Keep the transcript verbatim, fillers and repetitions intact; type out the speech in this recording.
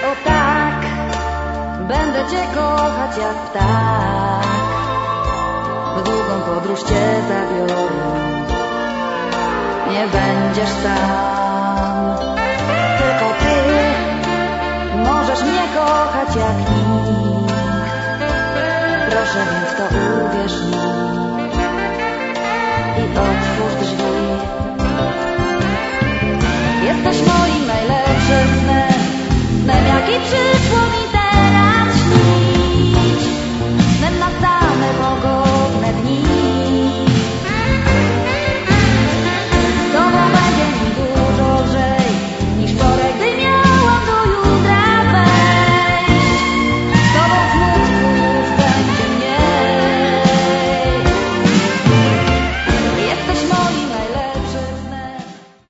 O tak, będę cię kochać jak ptak. W długą podróż cię zabiorę, nie będziesz sam. Tylko ty możesz mnie kochać jak nikt. Proszę więc w to uwierz mi i otwórz drzwi. Jesteś moim